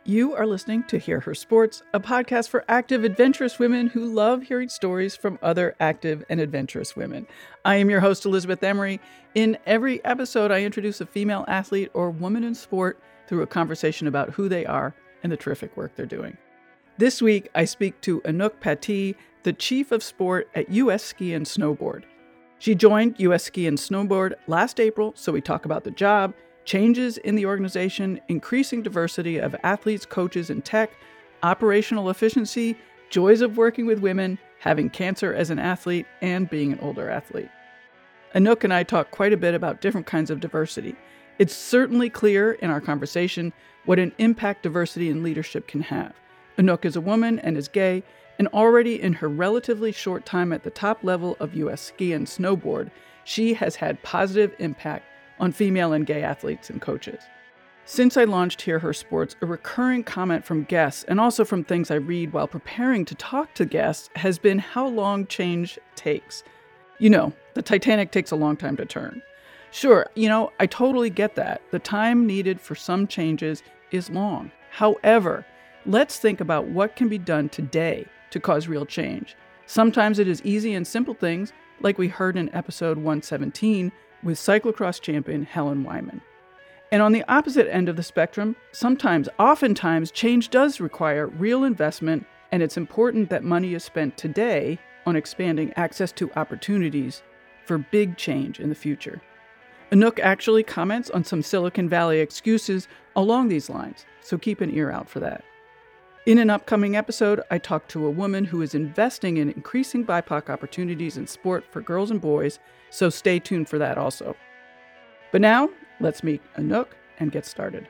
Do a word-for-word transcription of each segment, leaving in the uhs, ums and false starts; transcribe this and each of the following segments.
You are listening to Hear Her Sports, a podcast for active, adventurous women who love hearing stories from other active and adventurous women. I am your host, Elizabeth Emery. In every episode, I introduce a female athlete or woman in sport through a conversation about who they are and the terrific work they're doing. This week, I speak to Anouk Pattee, the Chief of Sport at U S Ski and Snowboard. She joined U S Ski and Snowboard last April, so we talk about the job, changes in the organization, increasing diversity of athletes, coaches, and tech, operational efficiency, joys of working with women, having cancer as an athlete, and being an older athlete. Anouk and I talk quite a bit about different kinds of diversity. It's certainly clear in our conversation what an impact diversity in leadership can have. Anouk is a woman and is gay, and already in her relatively short time at the top level of U S Ski and Snowboard, she has had positive impact on female and gay athletes and coaches. Since I launched Hear Her Sports, a recurring comment from guests and also from things I read while preparing to talk to guests has been how long change takes. You know, the Titanic takes a long time to turn. Sure, you know, I totally get that. The time needed for some changes is long. However, let's think about what can be done today to cause real change. Sometimes it is easy and simple things, like we heard in episode one seventeen, with cyclocross champion Helen Wyman. And on the opposite end of the spectrum, sometimes, oftentimes, change does require real investment, and it's important that money is spent today on expanding access to opportunities for big change in the future. Anouk actually comments on some Silicon Valley excuses along these lines, so keep an ear out for that. In an upcoming episode, I talk to a woman who is investing in increasing B I P O C opportunities in sport for girls and boys, so stay tuned for that also. But now, let's meet Anouk and get started.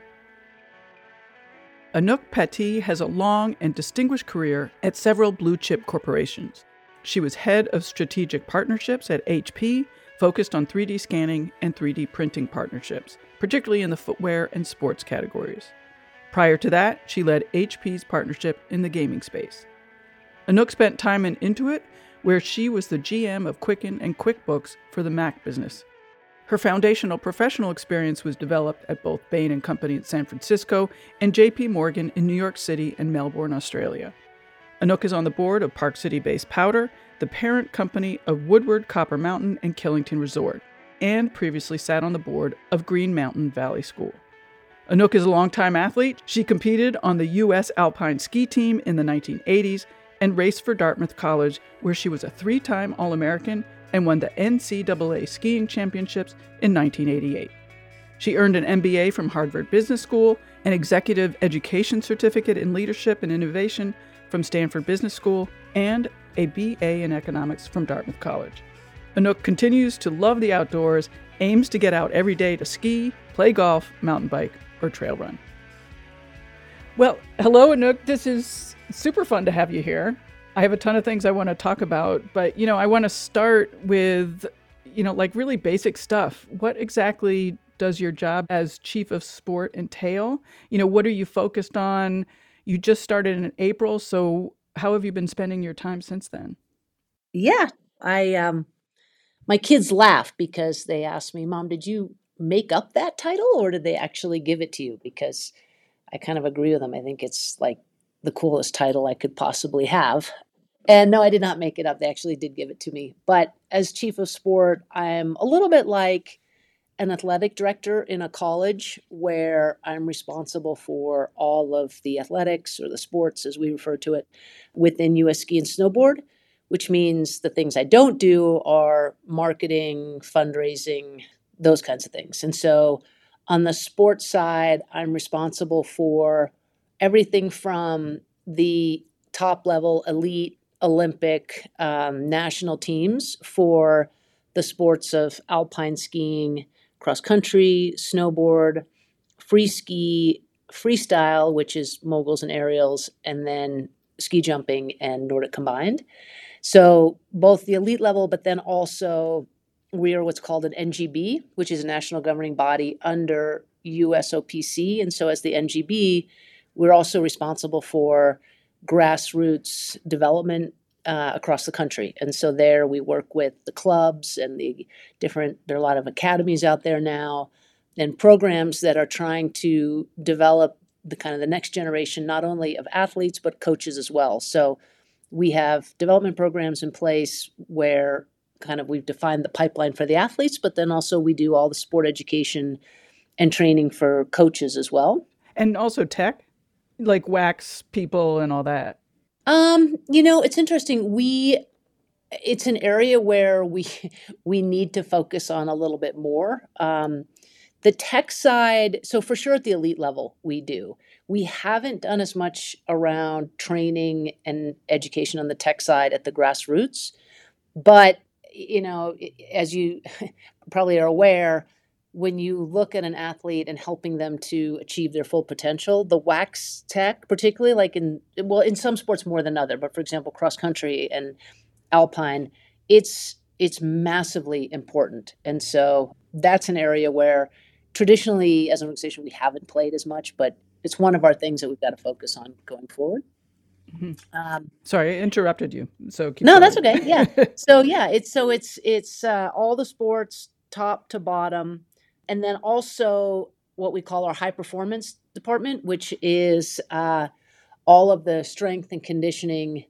Anouk Pattee has a long and distinguished career at several blue-chip corporations. She was head of strategic partnerships at H P, focused on three D scanning and three D printing partnerships, particularly in the footwear and sports categories. Prior to that, she led H P's partnership in the gaming space. Anouk spent time in Intuit, where she was the G M of Quicken and QuickBooks for the Mac business. Her foundational professional experience was developed at both Bain and Company in San Francisco and J P Morgan in New York City and Melbourne, Australia. Anouk is on the board of Park City-based Powder, the parent company of Woodward, Copper Mountain, and Killington Resort, and previously sat on the board of Green Mountain Valley School. Anouk is a longtime athlete. She competed on the U S Alpine ski team in the nineteen eighties and raced for Dartmouth College, where she was a three-time All-American and won the N C double A skiing championships in nineteen eighty-eight. She earned an M B A from Harvard Business School, an executive education certificate in leadership and innovation from Stanford Business School, and a B A in economics from Dartmouth College. Anouk continues to love the outdoors, aims to get out every day to ski, play golf, mountain bike, or trail run. Well, hello, Anouk. This is super fun to have you here. I have a ton of things I want to talk about, but, you know, I want to start with, you know, like really basic stuff. What exactly does your job as chief of sport entail? You know, what are you focused on? You just started in April, so how have you been spending your time since then? Yeah, I, um, my kids laugh because they ask me, Mom, did you make up that title or did they actually give it to you? Because I kind of agree with them. I think it's like the coolest title I could possibly have. And no, I did not make it up. They actually did give it to me. But as chief of sport, I'm a little bit like an athletic director in a college where I'm responsible for all of the athletics or the sports, as we refer to it, within U S Ski and Snowboard, which means the things I don't do are marketing, fundraising, those kinds of things. And so on the sports side, I'm responsible for everything from the top level elite Olympic um, national teams for the sports of alpine skiing, cross country, snowboard, free ski, freestyle, which is moguls and aerials, and then ski jumping and Nordic combined. So both the elite level, but then also we are what's called an N G B, which is a national governing body under U S O P C. And so as the N G B, we're also responsible for grassroots development uh, across the country. And so there we work with the clubs and the different, there are a lot of academies out there now and programs that are trying to develop the kind of the next generation, not only of athletes, but coaches as well. So we have development programs in place where kind of we've defined the pipeline for the athletes, but then also we do all the sport education and training for coaches as well. And also tech, like wax people and all that. Um, you know, it's interesting. We, it's an area where we we need to focus on a little bit more. Um, the tech side, so for sure at the elite level, we do. We haven't done as much around training and education on the tech side at the grassroots, but you know, as you probably are aware, when you look at an athlete and helping them to achieve their full potential, the wax tech, particularly like in, well, in some sports more than other, but for example, cross country and alpine, it's it's massively important. And so that's an area where traditionally as an organization, we haven't played as much, but it's one of our things that we've got to focus on going forward. Mm-hmm. Um, Sorry, I interrupted you. So keep no, going. That's okay. Yeah. so yeah, it's so it's it's uh, all the sports, top to bottom, and then also what we call our high performance department, which is uh, all of the strength and conditioning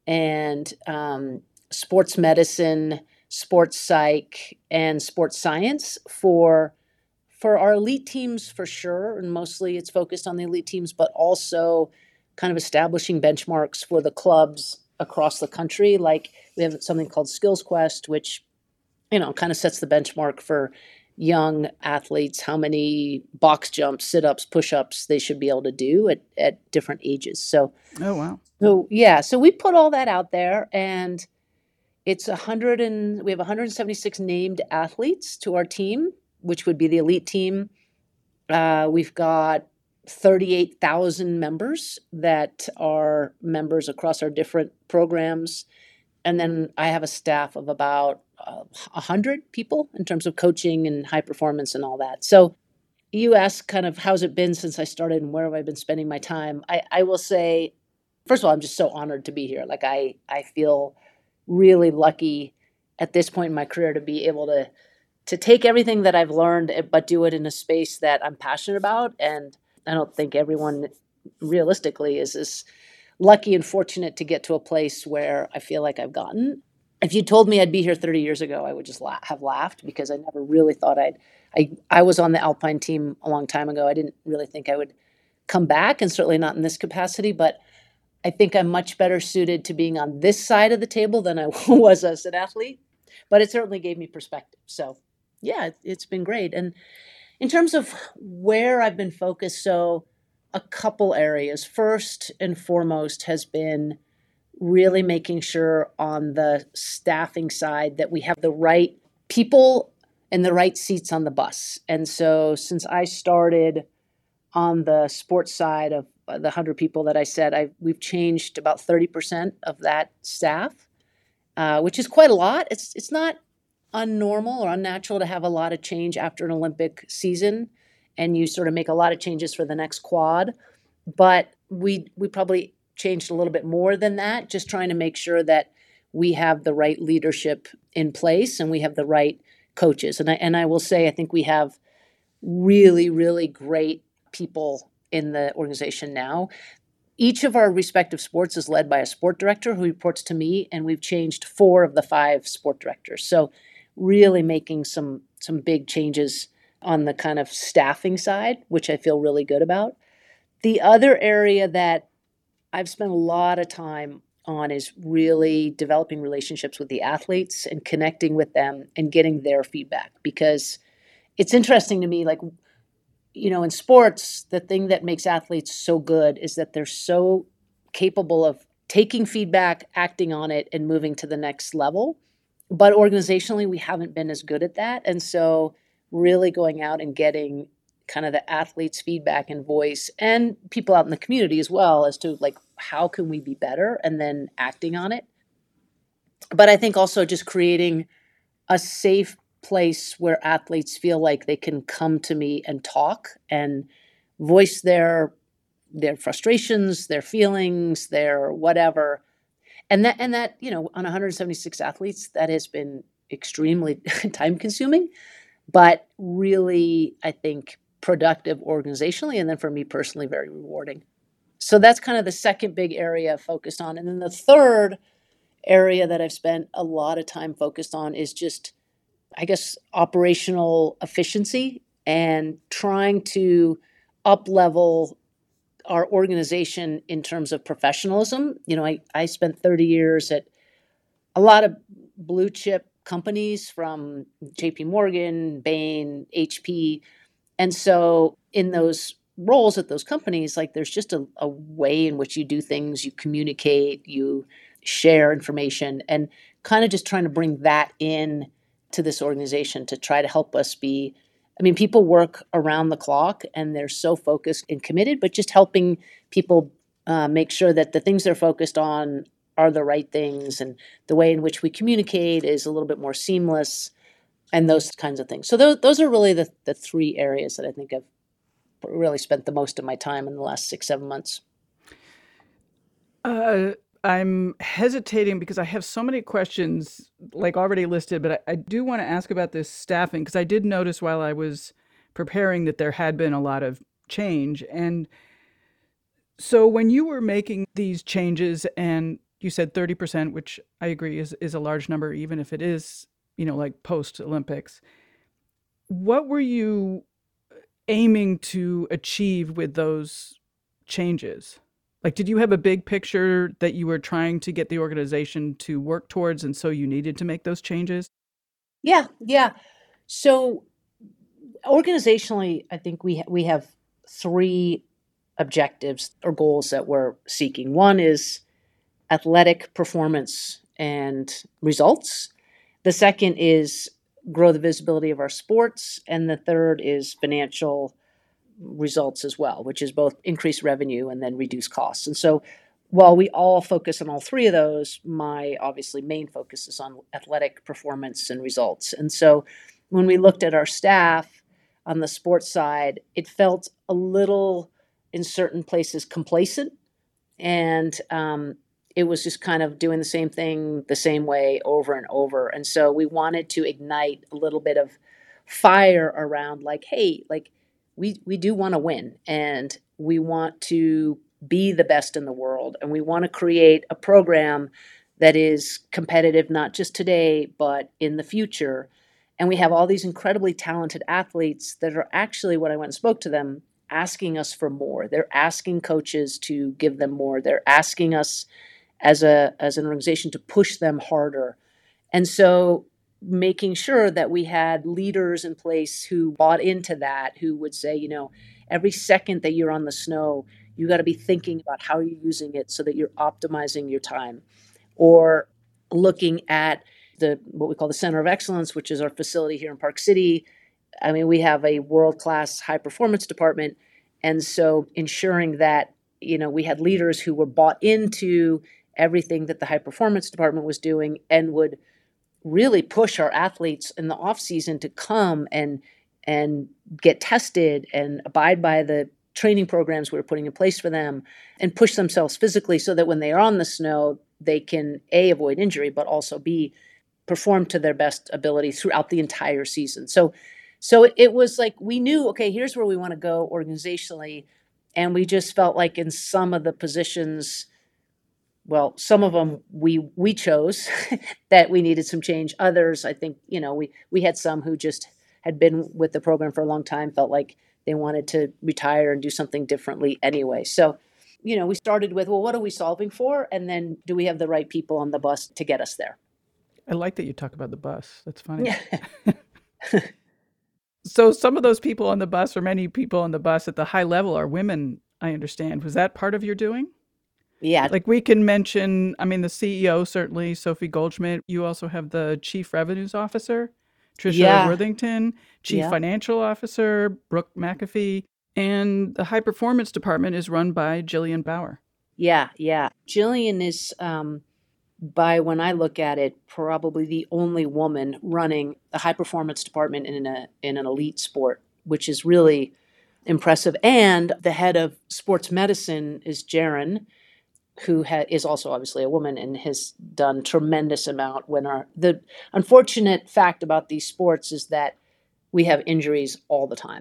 and um, sports medicine, sports psych, and sports science for for our elite teams for sure, and mostly it's focused on the elite teams, but also kind of establishing benchmarks for the clubs across the country. Like we have something called Skills Quest, which, you know, kind of sets the benchmark for young athletes, how many box jumps, sit-ups, push-ups they should be able to do at, at different ages. So, oh, wow. So yeah, so we put all that out there, and it's a hundred and we have one hundred seventy-six named athletes to our team, which would be the elite team. Uh, we've got thirty-eight thousand members that are members across our different programs. And then I have a staff of about uh, one hundred people in terms of coaching and high performance and all that. So you ask kind of how's it been since I started and where have I been spending my time? I, I will say, first of all, I'm just so honored to be here. Like I, I feel really lucky at this point in my career to be able to to take everything that I've learned, but do it in a space that I'm passionate about. And I don't think everyone realistically is as lucky and fortunate to get to a place where I feel like I've gotten. If you told me I'd be here thirty years ago, I would just la- have laughed because I never really thought I'd, I, I was on the Alpine team a long time ago. I didn't really think I would come back, and certainly not in this capacity, but I think I'm much better suited to being on this side of the table than I was as an athlete, but it certainly gave me perspective. So yeah, it's been great. And in terms of where I've been focused, so a couple areas. First and foremost has been really making sure on the staffing side that we have the right people and the right seats on the bus. And so since I started on the sports side of the one hundred people that I said, I we've changed about thirty percent of that staff, uh, which is quite a lot. It's it's not unnormal or unnatural to have a lot of change after an Olympic season, and you sort of make a lot of changes for the next quad. But we we probably changed a little bit more than that, just trying to make sure that we have the right leadership in place and we have the right coaches. And I and I will say, I think we have really, really great people in the organization now. Each of our respective sports is led by a sport director who reports to me, and we've changed four of the five sport directors. So really making some some big changes on the kind of staffing side, which I feel really good about. The other area that I've spent a lot of time on is really developing relationships with the athletes and connecting with them and getting their feedback, because it's interesting to me, like, you know, in sports, the thing that makes athletes so good is that they're so capable of taking feedback, acting on it, and moving to the next level. But organizationally, we haven't been as good at that. And so really going out and getting kind of the athletes' feedback and voice, and people out in the community as well, as to like, how can we be better, and then acting on it. But I think also just creating a safe place where athletes feel like they can come to me and talk and voice their their frustrations, their feelings, their whatever. And that, and that, you know, on one hundred seventy-six athletes, that has been extremely time consuming, but really, I think, productive organizationally, and then for me personally, very rewarding. So that's kind of the second big area focused on. And then the third area that I've spent a lot of time focused on is just, I guess, operational efficiency and trying to up level our organization in terms of professionalism. You know, I, I spent thirty years at a lot of blue chip companies from J P Morgan, Bain, H P. And so in those roles at those companies, like there's just a, a way in which you do things, you communicate, you share information, and kind of just trying to bring that in to this organization to try to help us be, I mean, people work around the clock and they're so focused and committed, but just helping people uh, make sure that the things they're focused on are the right things, and the way in which we communicate is a little bit more seamless, and those kinds of things. So those, those are really the, the three areas that I think I've really spent the most of my time in the last six, seven months. Uh, I'm hesitating because I have so many questions like already listed, but I, I do want to ask about this staffing, because I did notice while I was preparing that there had been a lot of change. And so when you were making these changes, and you said thirty percent, which I agree is, is a large number, even if it is, you know, like post-Olympics, what were you aiming to achieve with those changes? Like, did you have a big picture that you were trying to get the organization to work towards, and so you needed to make those changes? Yeah, yeah. So organizationally, I think we ha- we have three objectives or goals that we're seeking. One is athletic performance and results. The second is grow the visibility of our sports. And the third is financial results as well, which is both increase revenue and then reduce costs. And so while we all focus on all three of those, my obviously main focus is on athletic performance and results. And so when we looked at our staff on the sports side, it felt a little, in certain places, complacent. And um, it was just kind of doing the same thing the same way over and over. And so we wanted to ignite a little bit of fire around like, hey, like we, we do want to win, and we want to be the best in the world. And we want to create a program that is competitive, not just today, but in the future. And we have all these incredibly talented athletes that are actually, when I went and spoke to them, asking us for more. They're asking coaches to give them more. They're asking us as a as an organization to push them harder. And so making sure that we had leaders in place who bought into that, who would say, you know, every second that you're on the snow, you got to be thinking about how you're using it so that you're optimizing your time. Or looking at the what we call the Center of Excellence, which is our facility here in Park City. I mean, we have a world-class high-performance department. And so ensuring that, you know, we had leaders who were bought into everything that the high-performance department was doing and would really push our athletes in the off-season to come and and get tested and abide by the training programs we were putting in place for them and push themselves physically so that when they are on the snow, they can, A, avoid injury, but also B, perform to their best ability throughout the entire season. So So it was like we knew, okay, here's where we want to go organizationally. And we just felt like in some of the positions, well, some of them we we chose that we needed some change. Others, I think, you know, we, we had some who just had been with the program for a long time, felt like they wanted to retire and do something differently anyway. So, you know, we started with, well, what are we solving for? And then do we have the right people on the bus to get us there? I like that you talk about the bus. That's funny. Yeah. So some of those people on the bus, or many people on the bus at the high level, are women, I understand. Was that part of your doing? Yeah. Like we can mention, I mean, the C E O, certainly, Sophie Goldschmidt. You also have the Chief Revenues Officer, Tricia Yeah. Worthington, Chief Yeah. Financial Officer, Brooke McAfee, and the High Performance Department is run by Jillian Bauer. Yeah. Yeah. Jillian is, um, by when I look at it, probably the only woman running the high performance department in a in an elite sport, which is really impressive. And the head of sports medicine is Jaren, who ha- is also obviously a woman and has done tremendous amount. When our the unfortunate fact about these sports is that we have injuries all the time.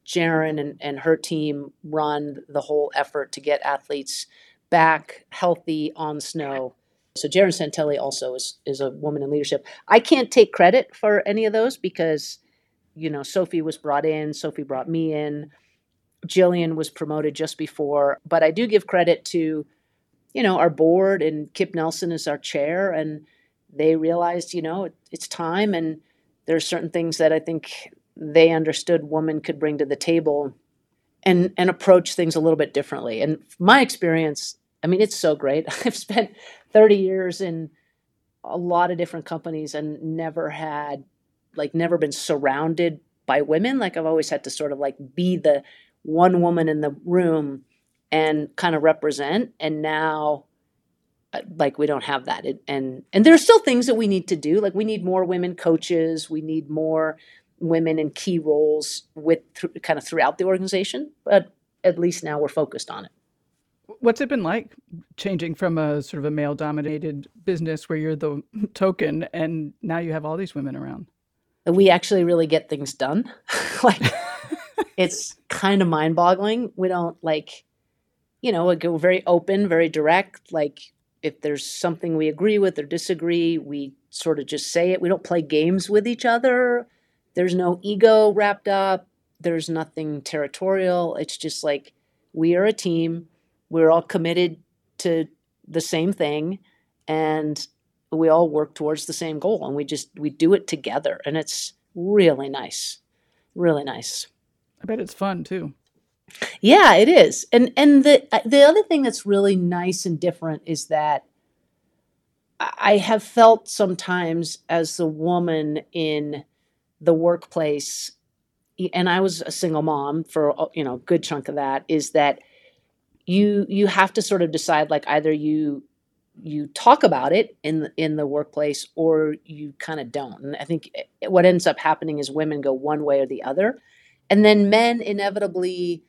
Jaren and, and her team run the whole effort to get athletes back healthy on snow. So Jaren Santelli also is, is a woman in leadership. I can't take credit for any of those because, you know, Sophie was brought in, Sophie brought me in, Jillian was promoted just before, but I do give credit to, you know, our board, and Kip Nelson is our chair, and they realized, you know, it, it's time, and there are certain things that I think they understood women could bring to the table and and approach things a little bit differently. And my experience, I mean, it's so great. I've spent thirty years in a lot of different companies and never had, like, never been surrounded by women. Like, I've always had to sort of like be the one woman in the room and kind of represent. And now, like, we don't have that. It, and and there are still things that we need to do. Like, we need more women coaches. We need more women in key roles with th- kind of throughout the organization. But at least now we're focused on it. What's it been like changing from a sort of a male-dominated business where you're the token, and now you have all these women around? We actually really get things done. Like, it's kind of mind-boggling. We don't, like, you know, we go very open, very direct. Like, if there's something we agree with or disagree, we sort of just say it. We don't play games with each other. There's no ego wrapped up. There's nothing territorial. It's just like, we are a team. We're all committed to the same thing, and we all work towards the same goal, and we just, we do it together. And it's really nice, really nice. I bet it's fun too. Yeah, it is. And, and the, the other thing that's really nice and different is that I have felt sometimes as a woman in the workplace, and I was a single mom for, you know, a good chunk of that, is that you you have to sort of decide, like, either you you talk about it in the, in the workplace, or you kind of don't. And I think what ends up happening is women go one way or the other, and then men inevitably,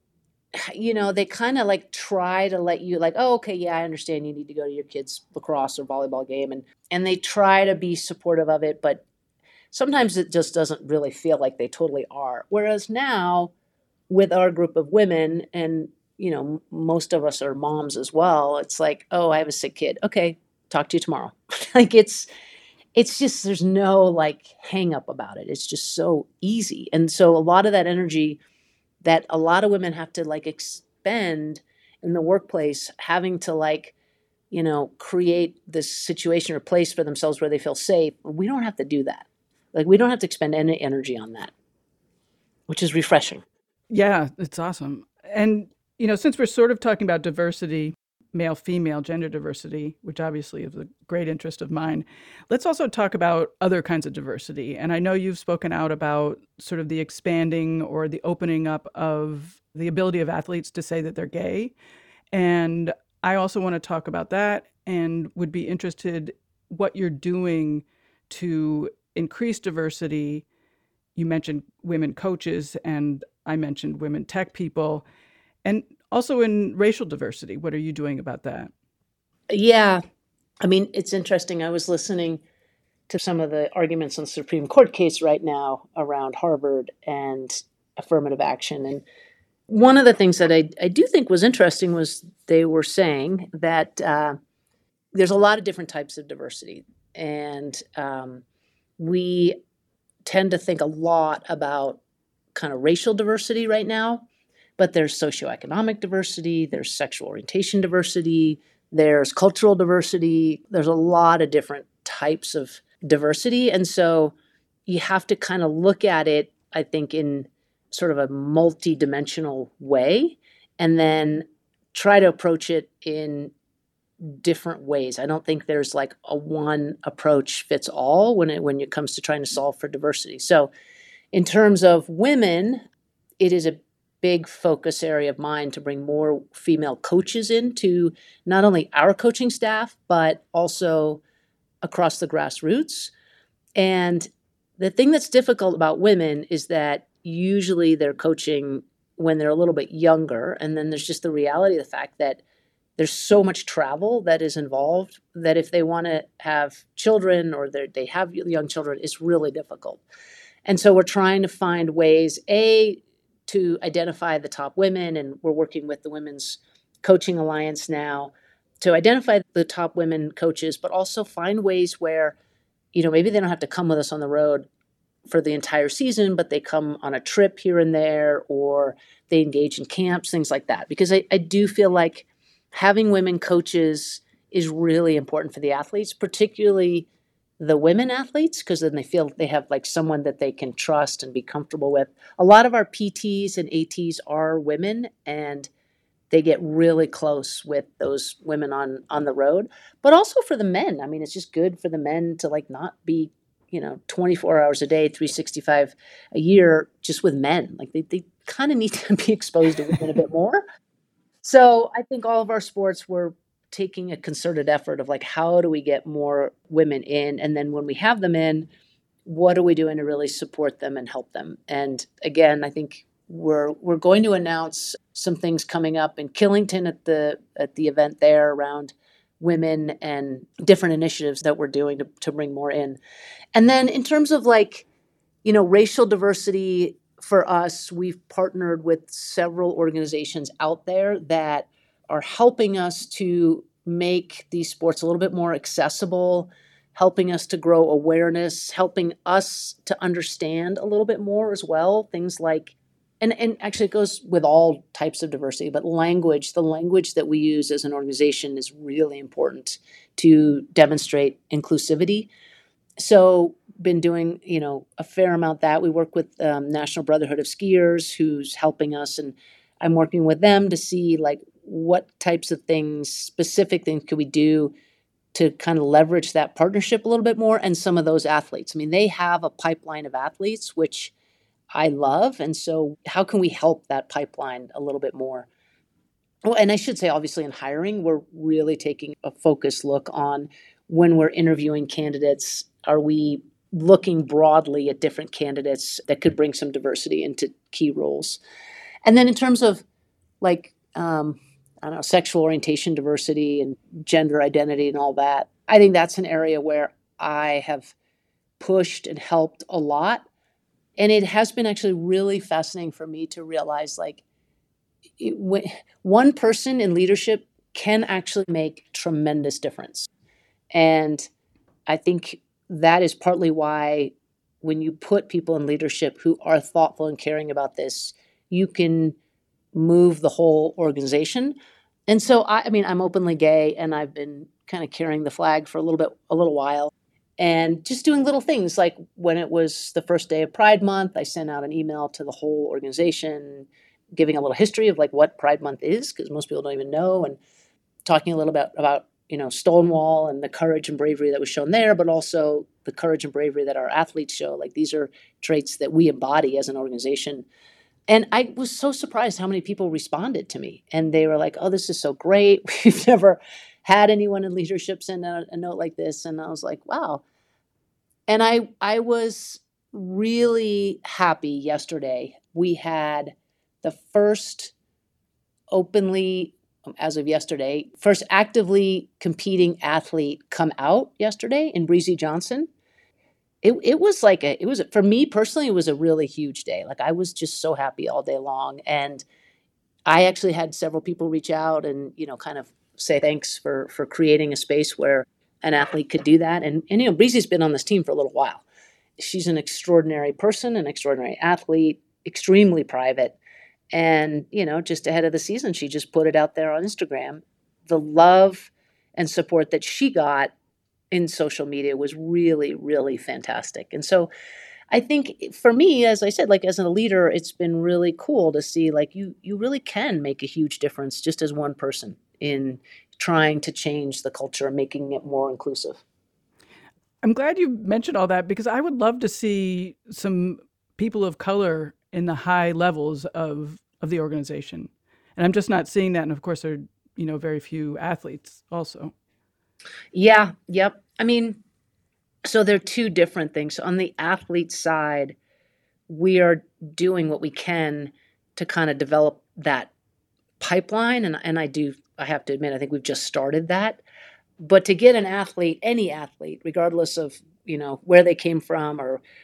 you know, they kind of like try to let you, like, oh, okay, yeah, I understand you need to go to your kids' lacrosse or volleyball game, and and they try to be supportive of it, but sometimes it just doesn't really feel like they totally are. Whereas now, with our group of women, and, you know, most of us are moms as well, it's like, oh, I have a sick kid. Okay, talk to you tomorrow. Like, it's it's just, there's no like hang up about it. It's just so easy. And so a lot of that energy that a lot of women have to like expend in the workplace, having to, like, you know, create this situation or place for themselves where they feel safe, we don't have to do that. Like, we don't have to expend any energy on that, which is refreshing. Yeah, it's awesome. And, you know, since we're sort of talking about diversity, male, female, gender diversity, which obviously is a great interest of mine, let's also talk about other kinds of diversity. And I know you've spoken out about sort of the expanding or the opening up of the ability of athletes to say that they're gay. And I also want to talk about that, and would be interested what you're doing to increase diversity. You mentioned women coaches, and I mentioned women tech people, and also in racial diversity. What are you doing about that? Yeah. I mean, it's interesting. I was listening to some of the arguments on the Supreme Court case right now around Harvard and affirmative action. And one of the things that I, I do think was interesting was they were saying that uh, there's a lot of different types of diversity. And um, we tend to think a lot about kind of racial diversity right now, but there's socioeconomic diversity, there's sexual orientation diversity, there's cultural diversity, there's a lot of different types of diversity. And so you have to kind of look at it, I think, in sort of a multi-dimensional way, and then try to approach it in different ways. I don't think there's like a one approach fits all when it when it comes to trying to solve for diversity. So in terms of women, it is a big focus area of mine to bring more female coaches into not only our coaching staff, but also across the grassroots. And the thing that's difficult about women is that usually they're coaching when they're a little bit younger. And then there's just the reality of the fact that there's so much travel that is involved that if they want to have children or they have young children, it's really difficult. And so we're trying to find ways, A, to identify the top women, and we're working with the Women's Coaching Alliance now to identify the top women coaches, but also find ways where, you know, maybe they don't have to come with us on the road for the entire season, but they come on a trip here and there, or they engage in camps, things like that. Because I, I do feel like having women coaches is really important for the athletes, particularly the women athletes, because then they feel they have like someone that they can trust and be comfortable with. A lot of our P Ts and A Ts are women, and they get really close with those women on on the road. But also for the men, I mean, it's just good for the men to like not be, you know, twenty-four hours a day, three sixty-five a year, just with men. Like they, they kind of need to be exposed to women a bit more. So I think all of our sports were taking a concerted effort of like, how do we get more women in? And then when we have them in, what are we doing to really support them and help them? And again, I think we're we're going to announce some things coming up in Killington at the at the event there around women and different initiatives that we're doing to, to bring more in. And then in terms of like, you know, racial diversity for us, we've partnered with several organizations out there that are helping us to make these sports a little bit more accessible, helping us to grow awareness, helping us to understand a little bit more as well. Things like, and, and actually it goes with all types of diversity, but language, the language that we use as an organization is really important to demonstrate inclusivity. So been doing, you know, a fair amount that. We work with um, National Brotherhood of Skiers, who's helping us, and I'm working with them to see like what types of things, specific things could we do to kind of leverage that partnership a little bit more, and some of those athletes. I mean, they have a pipeline of athletes, which I love. And so how can we help that pipeline a little bit more? Well, and I should say, obviously, in hiring, we're really taking a focused look on when we're interviewing candidates, are we looking broadly at different candidates that could bring some diversity into key roles? And then in terms of like, um, I don't know, sexual orientation diversity and gender identity and all that, I think that's an area where I have pushed and helped a lot. And it has been actually really fascinating for me to realize like it, when, one person in leadership can actually make tremendous difference. And I think that is partly why when you put people in leadership who are thoughtful and caring about this, you can move the whole organization. And so, I, I mean, I'm openly gay, and I've been kind of carrying the flag for a little bit, a little while, and just doing little things. Like when it was the first day of Pride Month, I sent out an email to the whole organization, giving a little history of like what Pride Month is, because most people don't even know, and talking a little bit about, you know, Stonewall and the courage and bravery that was shown there, but also the courage and bravery that our athletes show. Like these are traits that we embody as an organization. And I was so surprised how many people responded to me. And they were like, oh, this is so great. We've never had anyone in leadership send a, a note like this. And I was like, wow. And I I was really happy yesterday. We had the first openly, as of yesterday, first actively competing athlete come out yesterday in Breezy Johnson. It it was like a, it was, for me personally, it was a really huge day. Like I was just so happy all day long. And I actually had several people reach out and, you know, kind of say thanks for, for creating a space where an athlete could do that. And, and, you know, Breezy's been on this team for a little while. She's an extraordinary person, an extraordinary athlete, extremely private. And, you know, just ahead of the season, she just put it out there on Instagram. The love and support that she got in social media was really, really fantastic. And so I think for me, as I said, like as a leader, it's been really cool to see like you you really can make a huge difference just as one person in trying to change the culture and making it more inclusive. I'm glad you mentioned all that, because I would love to see some people of color in the high levels of, of the organization. And I'm just not seeing that. And of course, there are, you know, very few athletes also. Yeah, yep. I mean, so they're two different things. On the athlete side, we are doing what we can to kind of develop that pipeline. And, and I do, I have to admit, I think we've just started that. But to get an athlete, any athlete, regardless of, you know, where they came from or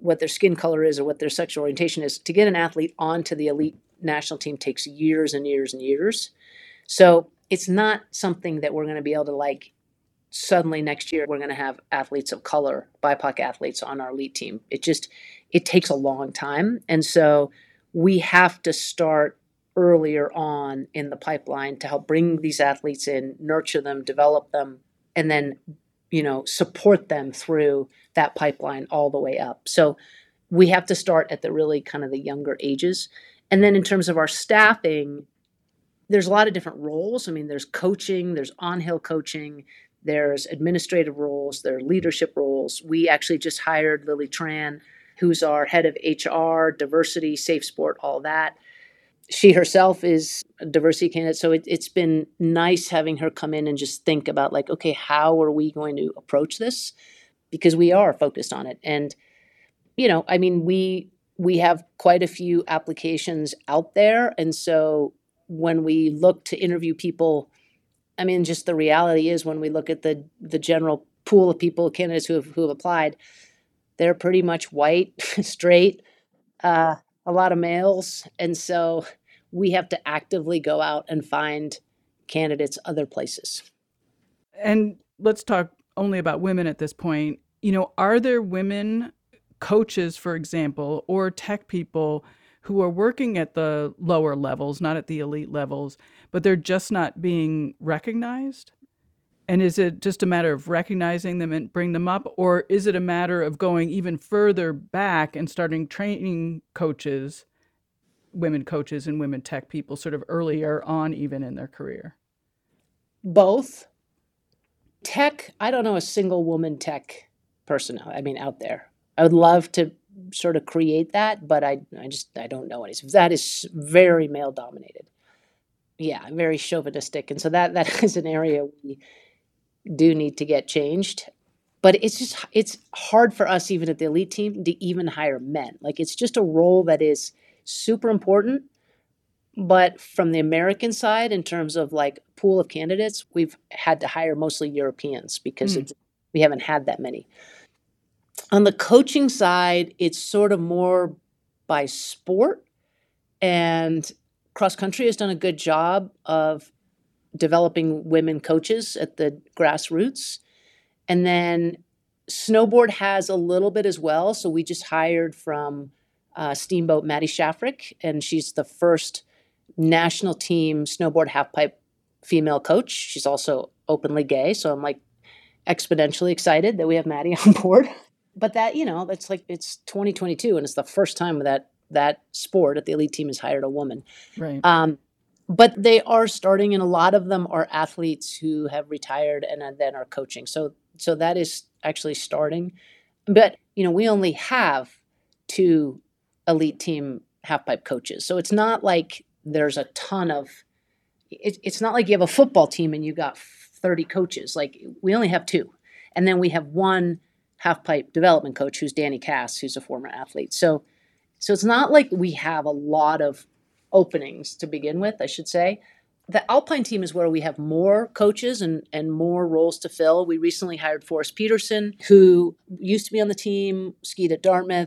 what their skin color is or what their sexual orientation is, to get an athlete onto the elite national team takes years and years and years. So it's not something that we're going to be able to like suddenly next year we're going to have athletes of color, B I P O C athletes on our elite team. It just, it takes a long time. And so we have to start earlier on in the pipeline to help bring these athletes in, nurture them, develop them, and then, you know, support them through that pipeline all the way up. So we have to start at the really kind of the younger ages. And then in terms of our staffing, there's a lot of different roles. I mean, there's coaching, there's on-hill coaching, there's administrative roles, there are leadership roles. We actually just hired Lily Tran, who's our head of H R, diversity, safe sport, all that. She herself is a diversity candidate. So it, it's been nice having her come in and just think about like, okay, how are we going to approach this? Because we are focused on it. And, you know, I mean, we we have quite a few applications out there. And so when we look to interview people, I mean, just the reality is when we look at the the general pool of people, candidates who have, who have applied, they're pretty much white, straight, uh, a lot of males. And so we have to actively go out and find candidates other places. And let's talk only about women at this point. You know, are there women coaches, for example, or tech people who are working at the lower levels, not at the elite levels, but they're just not being recognized? And is it just a matter of recognizing them and bring them up? Or is it a matter of going even further back and starting training coaches, women coaches and women tech people sort of earlier on even in their career? Both. Tech, I don't know a single woman tech person, I mean, out there. I would love to sort of create that, but I I just, I don't know any. That is very male dominated. Yeah, very chauvinistic. And so that that is an area we do need to get changed. But it's just, it's hard for us even at the elite team to even hire men. Like it's just a role that is super important. But from the American side, in terms of like pool of candidates, we've had to hire mostly Europeans because mm. it's, we haven't had that many. On the coaching side, it's sort of more by sport, and cross country has done a good job of developing women coaches at the grassroots. And then snowboard has a little bit as well. So we just hired from uh, Steamboat Maddie Shafrick, and she's the first national team snowboard halfpipe female coach. She's also openly gay. So I'm like exponentially excited that we have Maddie on board. But that, you know, that's like, it's twenty twenty-two and it's the first time that that sport at the elite team has hired a woman. Right. Um, but they are starting, and a lot of them are athletes who have retired and then are coaching. So, so that is actually starting. But, you know, we only have two elite team halfpipe coaches. So it's not like there's a ton of, it, it's not like you have a football team and you got thirty coaches. Like we only have two. And then we have one halfpipe development coach who's Danny Cass, who's a former athlete. So, so it's not like we have a lot of openings to begin with, I should say. The Alpine team is where we have more coaches and, and more roles to fill. We recently hired Forrest Peterson, who used to be on the team, skied at Dartmouth,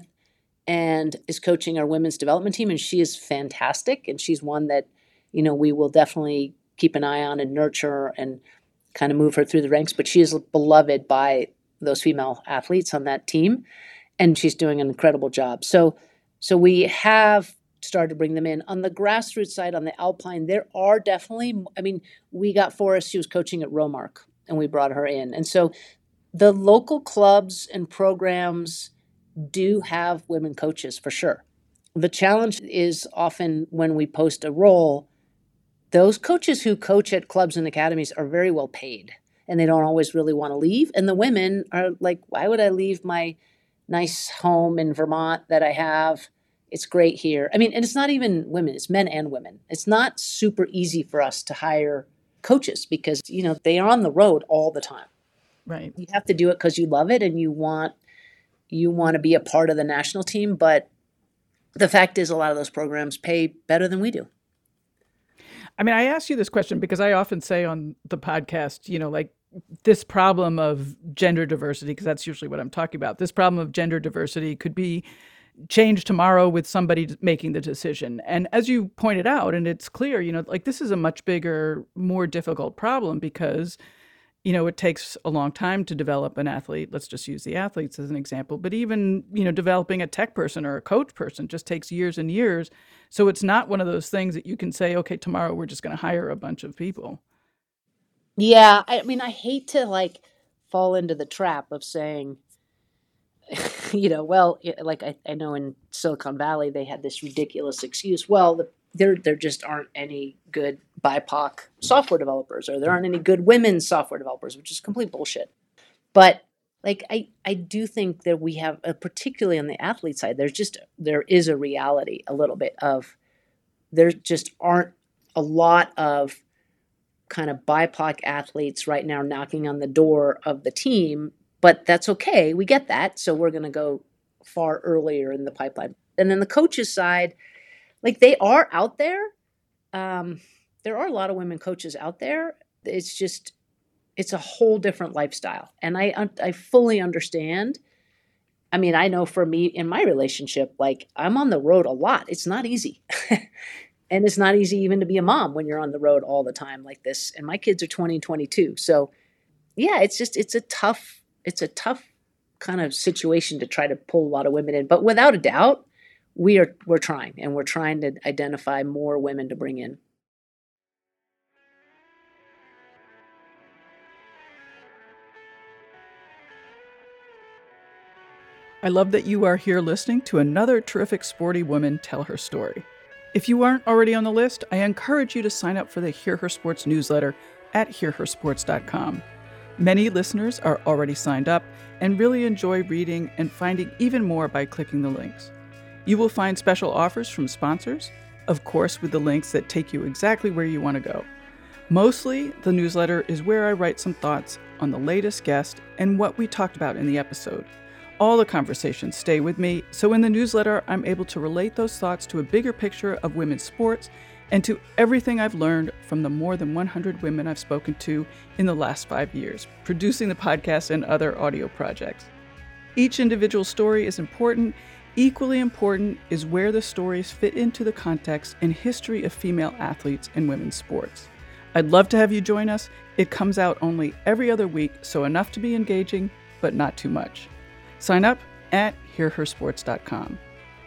and is coaching our women's development team. And she is fantastic. And she's one that, you know, we will definitely keep an eye on and nurture and kind of move her through the ranks. But she is beloved by those female athletes on that team, and she's doing an incredible job. So, so we have started to bring them in. On the grassroots side, on the Alpine, there are definitely, I mean, we got Forrest, she was coaching at Romark, and we brought her in. And so the local clubs and programs do have women coaches for sure. The challenge is often when we post a role, those coaches who coach at clubs and academies are very well paid, and they don't always really want to leave. And the women are like, why would I leave my nice home in Vermont that I have? It's great here. I mean, and it's not even women, it's men and women. It's not super easy for us to hire coaches because, you know, they are on the road all the time. Right. You have to do it because you love it and you want you want to be a part of the national team. But the fact is a lot of those programs pay better than we do. I mean, I asked you this question because I often say on the podcast, you know, like, this problem of gender diversity, because that's usually what I'm talking about, this problem of gender diversity could be changed tomorrow with somebody making the decision. And as you pointed out, and it's clear, you know, like this is a much bigger, more difficult problem because, you know, it takes a long time to develop an athlete. Let's just use the athletes as an example. But even, you know, developing a tech person or a coach person just takes years and years. So it's not one of those things that you can say, okay, tomorrow we're just going to hire a bunch of people. Yeah, I mean, I hate to like fall into the trap of saying, you know, well, like I, I know in Silicon Valley, they had this ridiculous excuse. Well, the, there there just aren't any good B I P O C software developers, or there aren't any good women software developers, which is complete bullshit. But like, I, I do think that we have, uh, particularly on the athlete side, there's just, there is a reality a little bit of, there just aren't a lot of kind of B I P O C athletes right now knocking on the door of the team, but that's okay. We get that. So we're going to go far earlier in the pipeline. And then the coaches side, like they are out there. Um, there are a lot of women coaches out there. It's just, it's a whole different lifestyle. And I, I fully understand. I mean, I know for me in my relationship, like I'm on the road a lot. It's not easy. And it's not easy even to be a mom when you're on the road all the time like this. And my kids are twenty and twenty-two. So yeah, it's just, it's a tough, it's a tough kind of situation to try to pull a lot of women in. But without a doubt, we are, we're trying, and we're trying to identify more women to bring in. I love that you are here listening to another terrific sporty woman tell her story. If you aren't already on the list, I encourage you to sign up for the Hear Her Sports newsletter at hear her sports dot com. Many listeners are already signed up and really enjoy reading and finding even more by clicking the links. You will find special offers from sponsors, of course with the links that take you exactly where you want to go. Mostly, the newsletter is where I write some thoughts on the latest guest and what we talked about in the episode. All the conversations stay with me, so in the newsletter, I'm able to relate those thoughts to a bigger picture of women's sports and to everything I've learned from the more than one hundred women I've spoken to in the last five years, producing the podcast and other audio projects. Each individual story is important. Equally important is where the stories fit into the context and history of female athletes in women's sports. I'd love to have you join us. It comes out only every other week, so enough to be engaging, but not too much. Sign up at hear her sports dot com.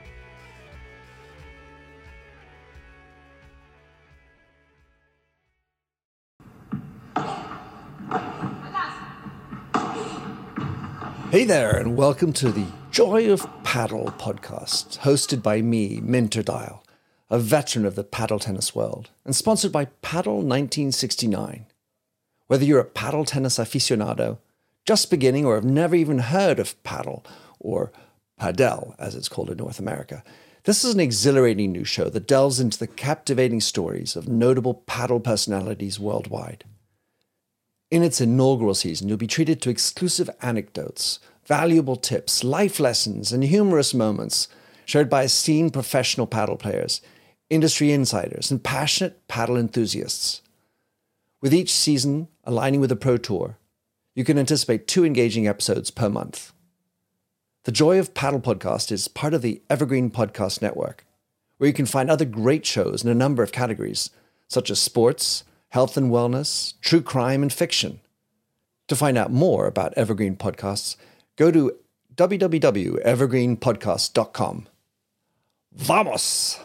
Hey there, and welcome to the Joy of Paddle podcast, hosted by me, Minter Dial, a veteran of the paddle tennis world, and sponsored by Paddle nineteen sixty-nine. Whether you're a paddle tennis aficionado, just beginning, or have never even heard of paddle, or padel, as it's called in North America, this is an exhilarating new show that delves into the captivating stories of notable paddle personalities worldwide. In its inaugural season, you'll be treated to exclusive anecdotes, valuable tips, life lessons, and humorous moments shared by esteemed professional paddle players, industry insiders, and passionate paddle enthusiasts. With each season aligning with the Pro Tour, you can anticipate two engaging episodes per month. The Joy of Paddle podcast is part of the Evergreen Podcast Network, where you can find other great shows in a number of categories, such as sports, health and wellness, true crime, and fiction. To find out more about Evergreen Podcasts, go to w w w dot evergreen podcast dot com. Vamos!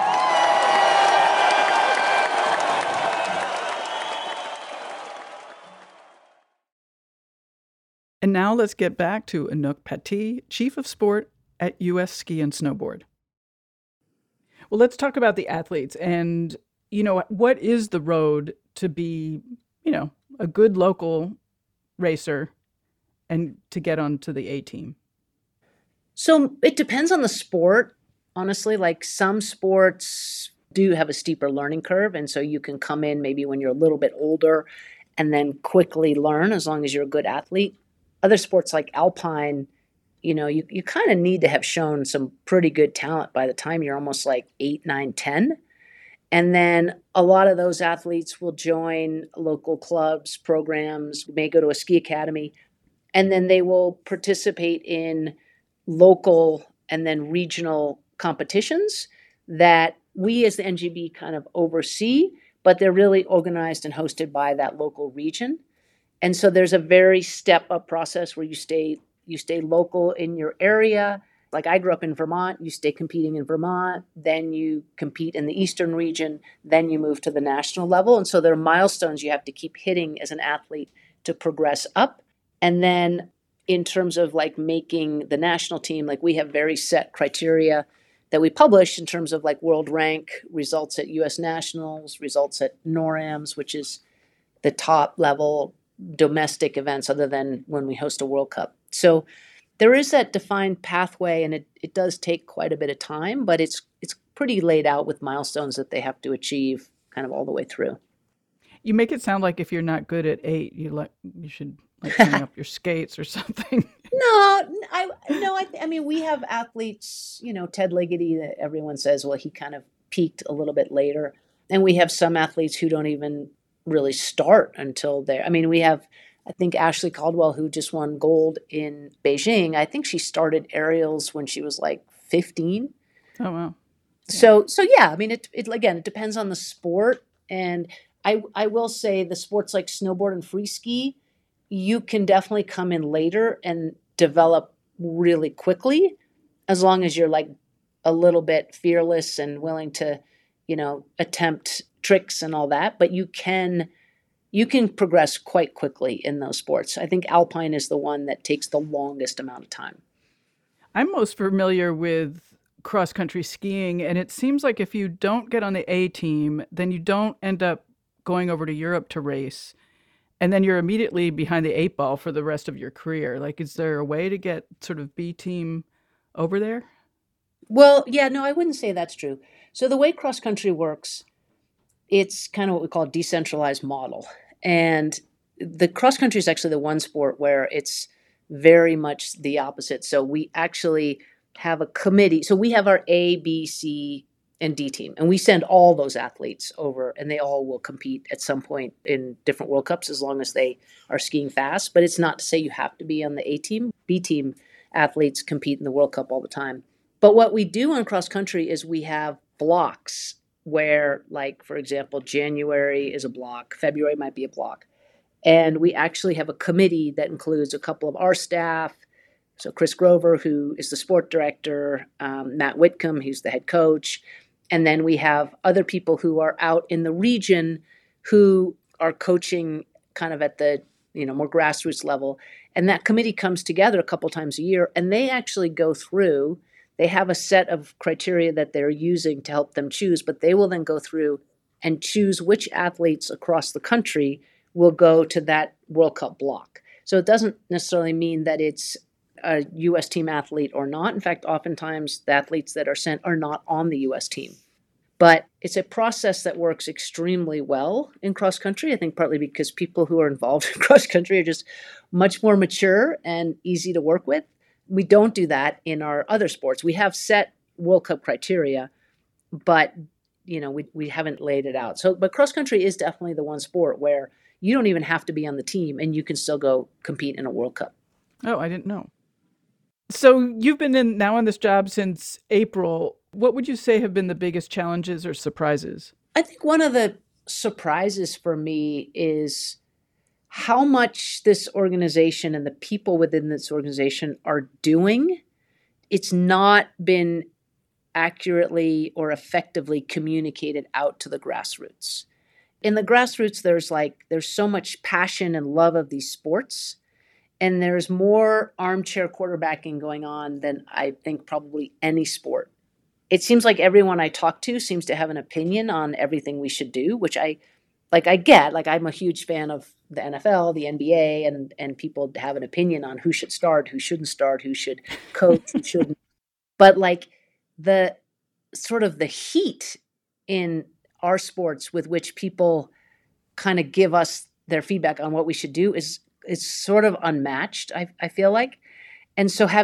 And now let's get back to Anouk Pattee, Chief of Sport at U S Ski and Snowboard. Well, let's talk about the athletes and, you know, what is the road to be, you know, a good local racer and to get onto the A team? So it depends on the sport. Honestly, like some sports do have a steeper learning curve. And so you can come in maybe when you're a little bit older and then quickly learn as long as you're a good athlete. Other sports like alpine, you know, you, you kind of need to have shown some pretty good talent by the time you're almost like eight, nine, ten. And then a lot of those athletes will join local clubs, programs, may go to a ski academy, and then they will participate in local and then regional competitions that we as the N G B kind of oversee, but they're really organized and hosted by that local region. And so there's a very step-up process where you stay you stay local in your area. Like I grew up in Vermont, you stay competing in Vermont, then you compete in the Eastern region, then you move to the national level. And so there are milestones you have to keep hitting as an athlete to progress up. And then in terms of like making the national team, like we have very set criteria that we publish in terms of like world rank, results at U S nationals, results at NORAMs, which is the top level domestic events other than when we host a World Cup. So there is that defined pathway, and it, it does take quite a bit of time, but it's it's pretty laid out with milestones that they have to achieve kind of all the way through. You make it sound like if you're not good at eight, you like you should like hang up your skates or something. No, I no, I, I mean we have athletes, you know, Ted Ligety that everyone says, well, he kind of peaked a little bit later, and we have some athletes who don't even really start until they're. I mean, we have. I think Ashley Caldwell, who just won gold in Beijing, I think she started aerials when she was like fifteen. Oh, wow. Yeah. So, so yeah, I mean, it, it again, it depends on the sport. And I, I will say the sports like snowboard and free ski, you can definitely come in later and develop really quickly, as long as you're like a little bit fearless and willing to, you know, attempt tricks and all that. But you can... You can progress quite quickly in those sports. I think alpine is the one that takes the longest amount of time. I'm most familiar with cross-country skiing, and it seems like if you don't get on the A team, then you don't end up going over to Europe to race, and then you're immediately behind the eight ball for the rest of your career. Like, is there a way to get sort of B team over there? Well, yeah, no, I wouldn't say that's true. So the way cross-country works, it's kind of what we call a decentralized model. And the cross country is actually the one sport where it's very much the opposite. So we actually have a committee. So we have our A, B, C, and D team. And we send all those athletes over, and they all will compete at some point in different World Cups as long as they are skiing fast. But it's not to say you have to be on the A team. B team athletes compete in the World Cup all the time. But what we do on cross country is we have blocks where, like, for example, January is a block, February might be a block. And we actually have a committee that includes a couple of our staff. So Chris Grover, who is the sport director, um, Matt Whitcomb, who's the head coach. And then we have other people who are out in the region who are coaching kind of at the, you know, more grassroots level. And that committee comes together a couple times a year, and they actually go through. They have a set of criteria that they're using to help them choose, but they will then go through and choose which athletes across the country will go to that World Cup block. So it doesn't necessarily mean that it's a U S team athlete or not. In fact, oftentimes the athletes that are sent are not on the U S team. But it's a process that works extremely well in cross country. I think partly because people who are involved in cross country are just much more mature and easy to work with. We don't do that in our other sports. We have set World Cup criteria, but you know, we we haven't laid it out. So, but cross country is definitely the one sport where you don't even have to be on the team and you can still go compete in a World Cup. Oh, I didn't know. So you've been in now on this job since April. What would you say have been the biggest challenges or surprises? I think one of the surprises for me is how much this organization and the people within this organization are doing. It's not been accurately or effectively communicated out to the grassroots. In the grassroots, there's like, there's so much passion and love of these sports. And there's more armchair quarterbacking going on than I think probably any sport. It seems like everyone I talk to seems to have an opinion on everything we should do, which I like I get. Like I'm a huge fan of the N F L, the N B A, and and people have an opinion on who should start, who shouldn't start, who should coach, who shouldn't. But like the sort of the heat in our sports with which people kind of give us their feedback on what we should do is is sort of unmatched, I, I feel like. And so having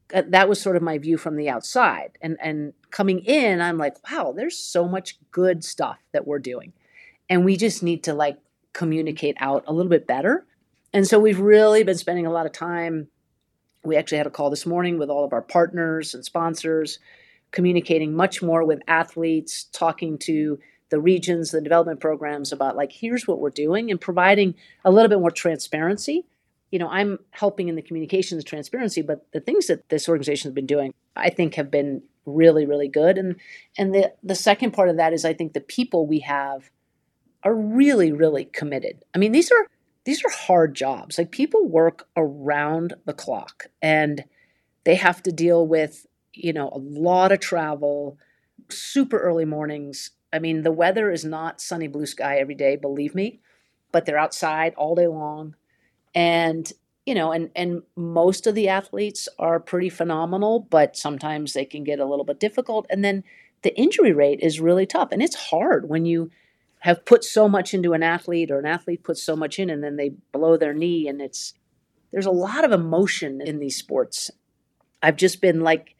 uh, that was sort of my view from the outside. And and coming in, I'm like, wow, there's so much good stuff that we're doing. And we just need to like communicate out a little bit better. And so we've really been spending a lot of time. We actually had a call this morning with all of our partners and sponsors, communicating much more with athletes, talking to the regions, the development programs about like, here's what we're doing, and providing a little bit more transparency. You know, I'm helping in the communications transparency, but the things that this organization has been doing, I think have been really, really good. And and the, the second part of that is I think the people we have are really, really committed. I mean, these are these are hard jobs. Like, people work around the clock, and they have to deal with, you know, a lot of travel, super early mornings. I mean, the weather is not sunny blue sky every day, believe me, but they're outside all day long. And, you know, and, and most of the athletes are pretty phenomenal, but sometimes they can get a little bit difficult. And then the injury rate is really tough. And it's hard when you have put so much into an athlete, or an athlete puts so much in and then they blow their knee. And it's, there's a lot of emotion in these sports. I've just been like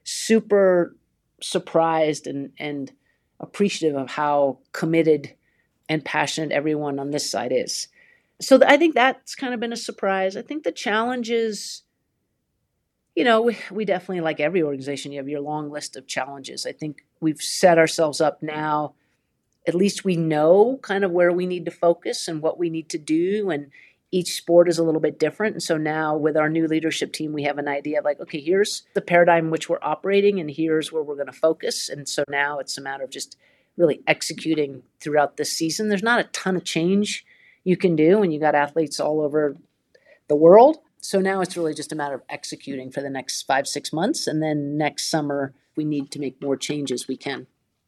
super surprised and, and appreciative of how committed and passionate everyone on this side is. So I think that's kind of been a surprise. I think the challenge is, you know, we, we definitely, like every organization, you have your long list of challenges. I think we've set ourselves up now. At least we know kind of where we need to focus and what we need to do. And each sport is a little bit different. And so now with our new leadership team, we have an idea of like, okay, here's the paradigm in which we're operating, and here's where we're going to focus. And so now it's a matter of just really executing throughout the season. There's not a ton of change you can do when you got athletes all over the world. So now it's really just a matter of executing for the next five, six months. And then next summer, we need to make more changes, we can.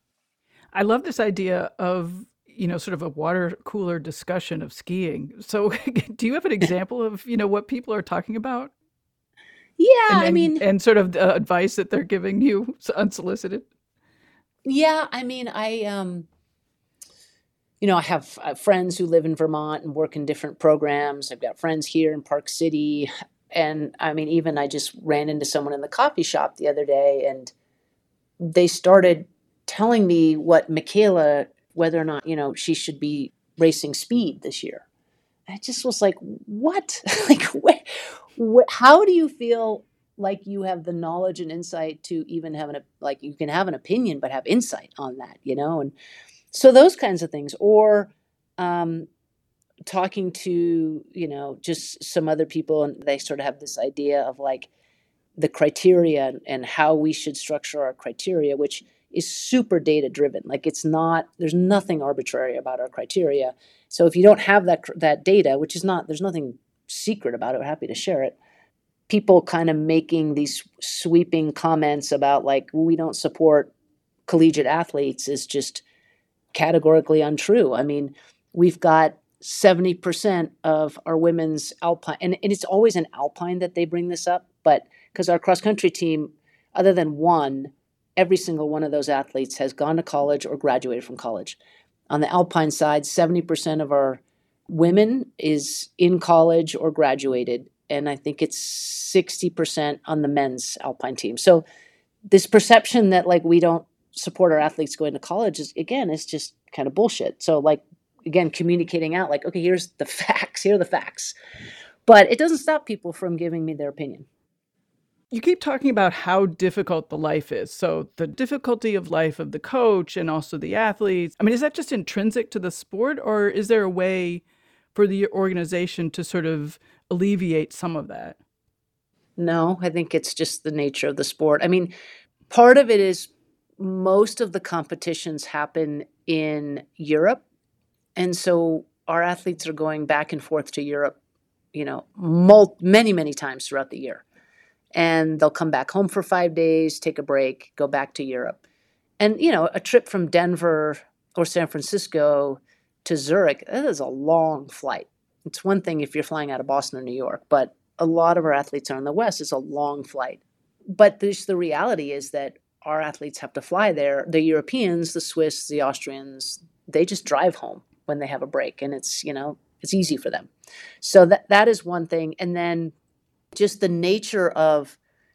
I love this idea of, you know, sort of a water cooler discussion of skiing. So do you have an example of, you know, what people are talking about? Yeah, and, and, I mean. And sort of the advice that they're giving you unsolicited? Yeah, I mean, I, um, you know, I have uh, friends who live in Vermont and work in different programs. I've got friends here in Park City. And I mean, even I just ran into someone in the coffee shop the other day, and they started telling me what Michaela, whether or not, you know, she should be racing speed this year. I just was like, what? like, what, what, how do you feel like you have the knowledge and insight to even have an, like, you can have an opinion, but have insight on that, you know? And so those kinds of things, or um, talking to, you know, just some other people, and they sort of have this idea of like the criteria and, and how we should structure our criteria, which is super data driven. Like, it's not, there's nothing arbitrary about our criteria. So if you don't have that, that data, which is not, there's nothing secret about it, we're happy to share it. People kind of making these sweeping comments about like, we don't support collegiate athletes is just categorically untrue. I mean, we've got seventy percent of our women's alpine, and, and it's always an alpine that they bring this up, but because our cross country team, other than one, every single one of those athletes has gone to college or graduated from college. On the alpine side, seventy percent of our women is in college or graduated, and I think it's sixty percent on the men's alpine team. So this perception that like we don't support our athletes going to college is, again, it's just kind of bullshit. So like, again, communicating out like, okay, here's the facts, here are the facts. But it doesn't stop people from giving me their opinion. You keep talking about how difficult the life is. So the difficulty of life of the coach and also the athletes. I mean, is that just intrinsic to the sport, or is there a way for the organization to sort of alleviate some of that? No, I think it's just the nature of the sport. I mean, part of it is most of the competitions happen in Europe. And so our athletes are going back and forth to Europe, you know, mul- many, many times throughout the year. And they'll come back home for five days, take a break, go back to Europe. And, you know, a trip from Denver or San Francisco to Zurich, that is a long flight. It's one thing if you're flying out of Boston or New York, but a lot of our athletes are in the West. It's a long flight. But there's, the reality is that our athletes have to fly there. The Europeans, the Swiss, the Austrians, they just drive home when they have a break. And it's, you know, it's easy for them. So that that is one thing. And then just the nature of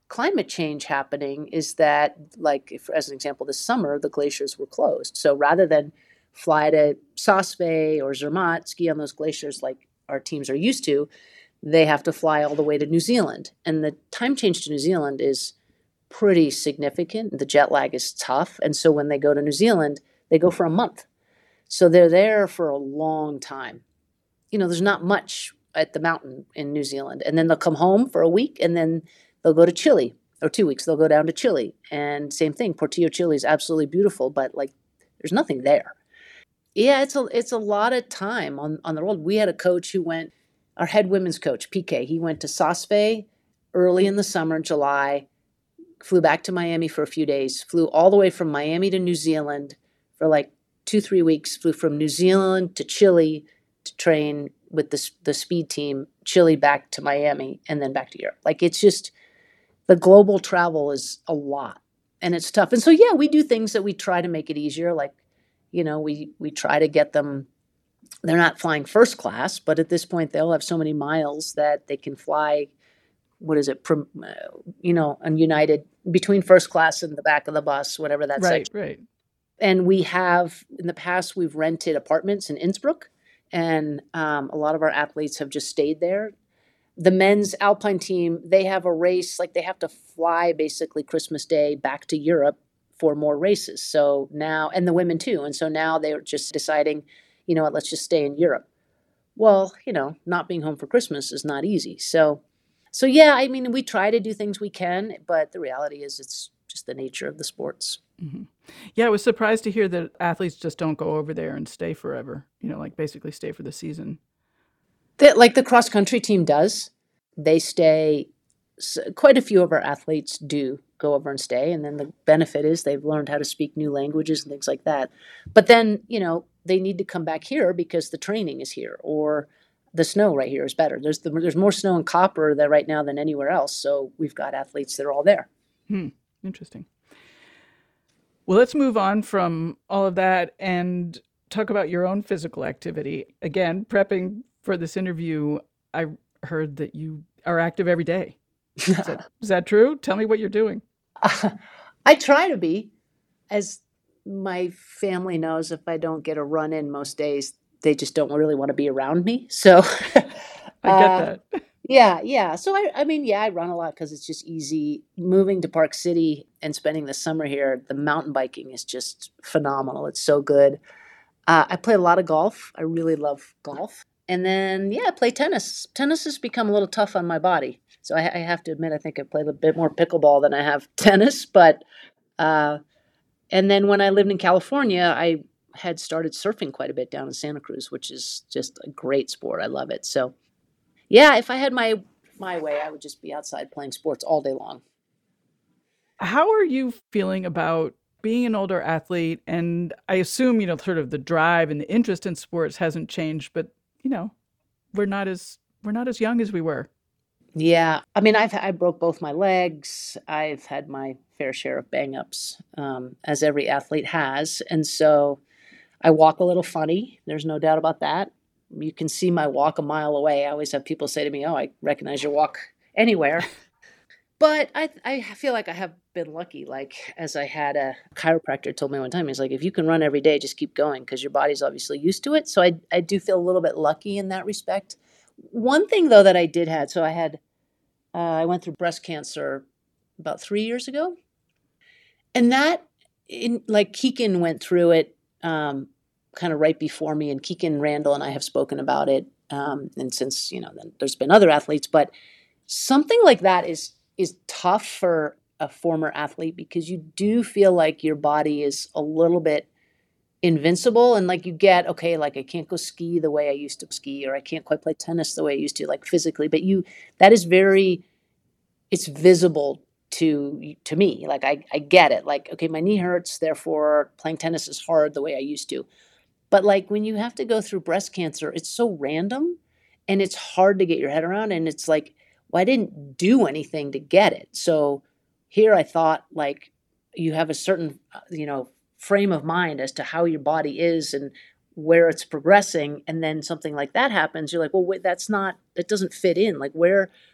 climate change happening is that, like, if, as an example, this summer, the glaciers were closed. So rather than fly to Saas-Fee or Zermatt, ski on those glaciers like our teams are used to, they have to fly all the way to New Zealand. And the time change to New Zealand is pretty significant. The jet lag is tough. And so when they go to New Zealand, they go for a month. So they're there for a long time. You know, there's not much at the mountain in New Zealand. And then they'll come home for a week, and then they'll go to Chile, or two weeks. They'll go down to Chile. And same thing, Portillo, Chile is absolutely beautiful, but like there's nothing there. Yeah, it's a it's a lot of time on, on the road. We had a coach who went, our head women's coach, P K, he went to Saas-Fee early in the summer, July, flew back to Miami for a few days, flew all the way from Miami to New Zealand for like two, three weeks, flew from New Zealand to Chile to train with the, the speed team, Chile back to Miami, and then back to Europe. Like, it's just, the global travel is a lot, and it's tough. And so, yeah, we do things that we try to make it easier. Like, you know, we, we try to get them, they're not flying first class, but at this point they'll have so many miles that they can fly, what is it, from, uh, you know, on United, between first class and the back of the bus, whatever that's right, right. And we have, in the past, we've rented apartments in Innsbruck, and um, a lot of our athletes have just stayed there. The men's alpine team, they have a race, like they have to fly basically Christmas Day back to Europe for more races. So now, and the women too. And so now they're just deciding, you know what, let's just stay in Europe. Well, you know, not being home for Christmas is not easy. So, so yeah, I mean, we try to do things we can, but the reality is it's just the nature of the sports. Mm-hmm. Yeah, I was surprised to hear that athletes just don't go over there and stay forever, you know, like basically stay for the season. That, like the cross country team does. They stay, quite a few of our athletes do go over and stay. And then the benefit is they've learned how to speak new languages and things like that. But then, you know, they need to come back here because the training is here, or the snow right here is better. There's the, there's more snow in Copper there right now than anywhere else. So we've got athletes that are all there. Hmm. Interesting. Well, let's move on from all of that and talk about your own physical activity. Again, prepping for this interview, I heard that you are active every day. Is that, is that true? Tell me what you're doing. Uh, I try to be. As my family knows, if I don't get a run in most days, they just don't really want to be around me. So I get uh, that. Yeah, yeah. So, I, I mean, yeah, I run a lot because it's just easy. Moving to Park City and spending the summer here, the mountain biking is just phenomenal. It's so good. Uh, I play a lot of golf. I really love golf. And then, yeah, I play tennis. Tennis has become a little tough on my body. So I, I have to admit, I think I played a bit more pickleball than I have tennis. But, uh, and then when I lived in California, I had started surfing quite a bit down in Santa Cruz, which is just a great sport. I love it. So, yeah, if I had my my way, I would just be outside playing sports all day long. How are you feeling about being an older athlete? And I assume, you know, sort of the drive and the interest in sports hasn't changed, but, you know, we're not as we're not as young as we were. Yeah. I mean, I've I broke both my legs. I've had my fair share of bang-ups, um, as every athlete has. And so I walk a little funny. There's no doubt about that. You can see my walk a mile away. I always have people say to me, oh, I recognize your walk anywhere. But I I feel like I have been lucky. Like, as I had a chiropractor told me one time, he's like, if you can run every day, just keep going because your body's obviously used to it. So I, I do feel a little bit lucky in that respect. One thing, though, that I did had, so I had, uh, I went through breast cancer about three years ago. And that, in, like Keegan went through it, um, kind of right before me, and Keegan Randall and I have spoken about it. Um, and since, you know, then there's been other athletes, but something like that is, is tough for a former athlete because you do feel like your body is a little bit invincible. And like you get, okay, like I can't go ski the way I used to ski, or I can't quite play tennis the way I used to, like physically, but you, that is very, it's visible to, to me. Like I, I get it. Like, okay, my knee hurts, therefore playing tennis is hard the way I used to. But like when you have to go through breast cancer, it's so random and it's hard to get your head around. And it's like, well, I didn't do anything to get it. So here I thought like you have a certain, you know, frame of mind as to how your body is and where it's progressing. And then something like that happens. You're like, well, wait, that's not, that doesn't fit in. Like where,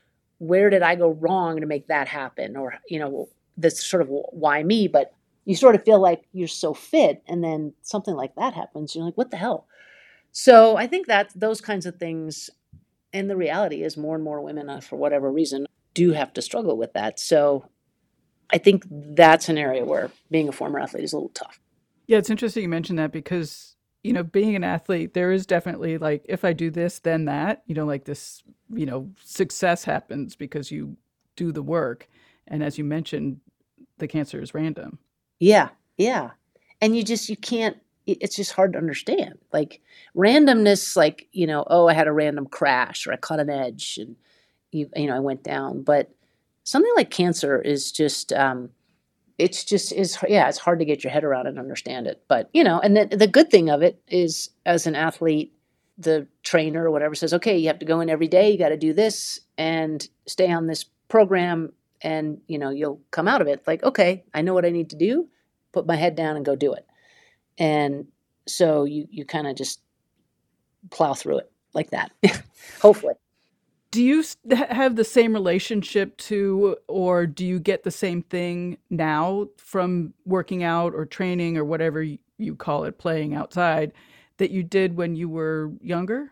where did I go wrong to make that happen? Or, you know, that's sort of why me, but you sort of feel like you're so fit and then something like that happens. You're like, what the hell? So I think that those kinds of things, and the reality is more and more women, uh, for whatever reason, do have to struggle with that. So I think that's an area where being a former athlete is a little tough. Yeah, it's interesting you mentioned that because, you know, being an athlete, there is definitely like, if I do this, then that, you know, like this, you know, success happens because you do the work. And as you mentioned, the cancer is random. Yeah, yeah. And you just, you can't, it's just hard to understand. Like randomness, like, you know, oh, I had a random crash or I caught an edge and, you, you know, I went down. But something like cancer is just, um, it's just, is yeah, it's hard to get your head around and understand it. But, you know, and the, the good thing of it is as an athlete, the trainer or whatever says, okay, you have to go in every day. You got to do this and stay on this program and, you know, you'll come out of it. Like, okay, I know what I need to do, put my head down and go do it. And so you, you kind of just plow through it like that, hopefully. Do you have the same relationship to, or do you get the same thing now from working out or training or whatever you call it, playing outside, that you did when you were younger?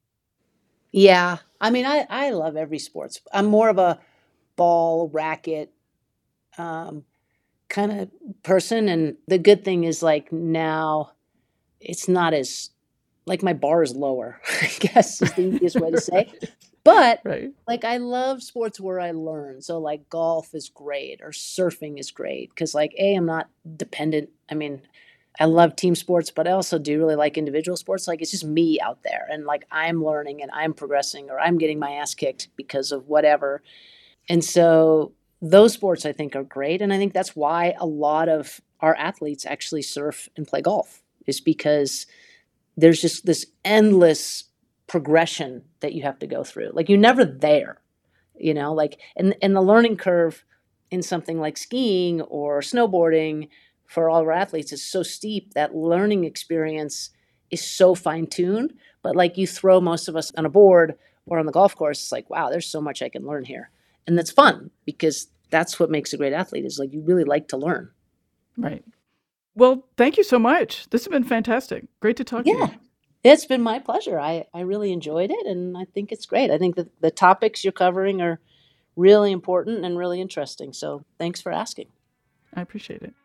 Yeah. I mean, I, I love every sports. I'm more of a ball, racket, um, kind of person. And the good thing is like now it's not as, like my bar is lower, I guess is the easiest way to say. But right. Like I love sports where I learn. So like golf is great or surfing is great because like, A, I'm not dependent. I mean, I love team sports, but I also do really like individual sports. Like it's just me out there and like I'm learning and I'm progressing or I'm getting my ass kicked because of whatever. And so those sports I think are great. And I think that's why a lot of our athletes actually surf and play golf is because there's just this endless progression that you have to go through. Like you're never there, you know, like, and, and the learning curve in something like skiing or snowboarding for all of our athletes is so steep that learning experience is so fine tuned. But like you throw most of us on a board or on the golf course, it's like, wow, there's so much I can learn here. And that's fun because that's what makes a great athlete is like, you really like to learn. Right. Well, thank you so much. This has been fantastic. Great to talk yeah. to you. It's been my pleasure. I, I really enjoyed it, and I think it's great. I think that the topics you're covering are really important and really interesting. So thanks for asking. I appreciate it.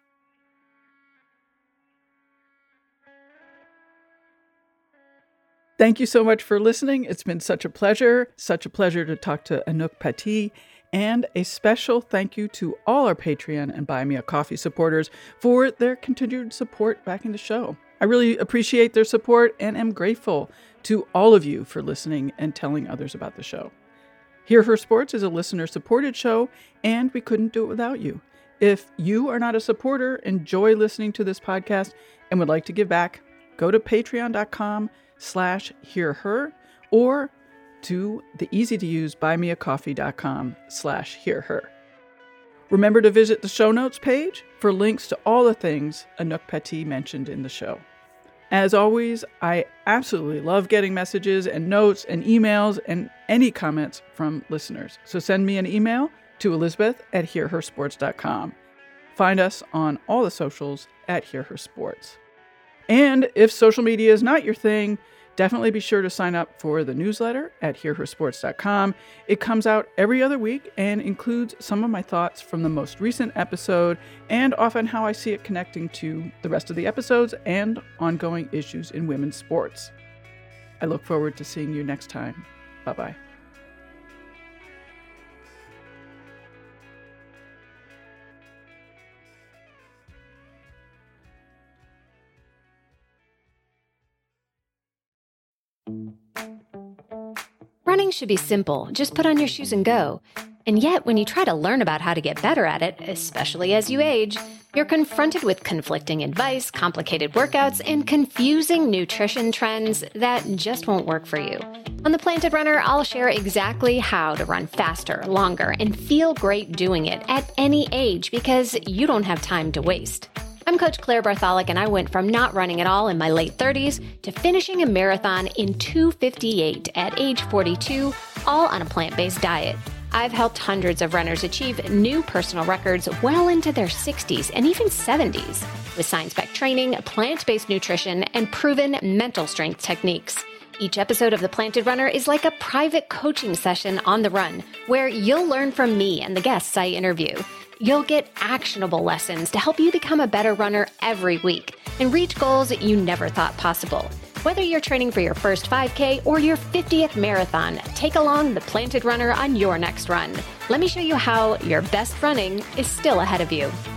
Thank you so much for listening. It's been such a pleasure, such a pleasure to talk to Anouk Pathé. And a special thank you to all our Patreon and Buy Me a Coffee supporters for their continued support backing the show. I really appreciate their support and am grateful to all of you for listening and telling others about the show. Hear Her Sports is a listener-supported show, and we couldn't do it without you. If you are not a supporter, enjoy listening to this podcast, and would like to give back, go to patreon.com slash hearher or to the easy-to-use buymeacoffee.com slash hearher. Remember to visit the show notes page for links to all the things Anouk Pathé mentioned in the show. As always, I absolutely love getting messages and notes and emails and any comments from listeners. So send me an email to Elizabeth at hear her sports dot com. Find us on all the socials at hearhersports. And if social media is not your thing, definitely be sure to sign up for the newsletter at hear her sports dot com. It comes out every other week and includes some of my thoughts from the most recent episode and often how I see it connecting to the rest of the episodes and ongoing issues in women's sports. I look forward to seeing you next time. Bye-bye. Running should be simple. Just put on your shoes and go. And yet, when you try to learn about how to get better at it, especially as you age, you're confronted with conflicting advice, complicated workouts, and confusing nutrition trends that just won't work for you. On The Planted Runner, I'll share exactly how to run faster, longer, and feel great doing it at any age because you don't have time to waste. I'm Coach Claire Bartholic, and I went from not running at all in my late thirties to finishing a marathon in two fifty-eight at age forty-two, all on a plant-based diet. I've helped hundreds of runners achieve new personal records well into their sixties and even seventies with science-backed training, plant-based nutrition, and proven mental strength techniques. Each episode of The Planted Runner is like a private coaching session on the run, where you'll learn from me and the guests I interview. You'll get actionable lessons to help you become a better runner every week and reach goals that you never thought possible. Whether you're training for your first five K or your fiftieth marathon, take along The Planted Runner on your next run. Let me show you how your best running is still ahead of you.